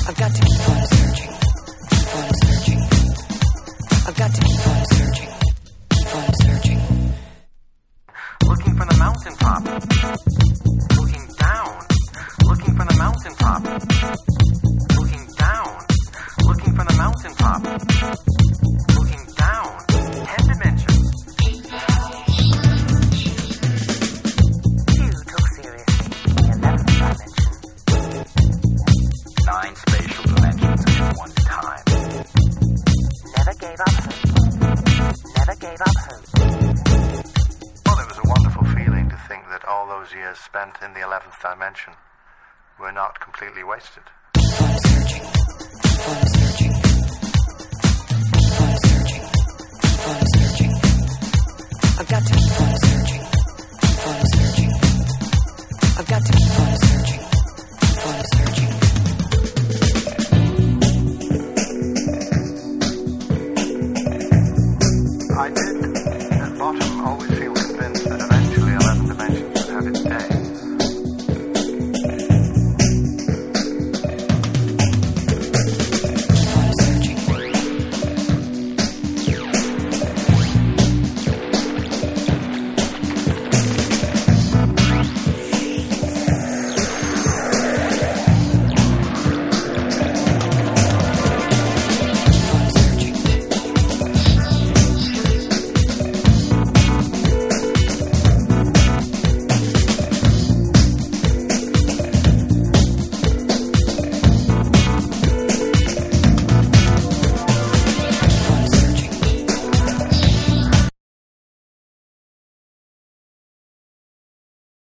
I've got to keep on searching. Keep on searching. I've got to keep on searching. Keep on searching. Looking for the mountaintop. Looking down. Looking for the mountaintop. Looking down. Looking for the mountaintop. Looking down. 10 dimensions. Few took seriously the 11th dimension. 9 spatial dimensions at one time. Never gave up hope. Never gave up hope. Well, it was a wonderful feeling to think that all those years spent in the 11th dimension were not completely wasted. Keep on searching. Keep on searching.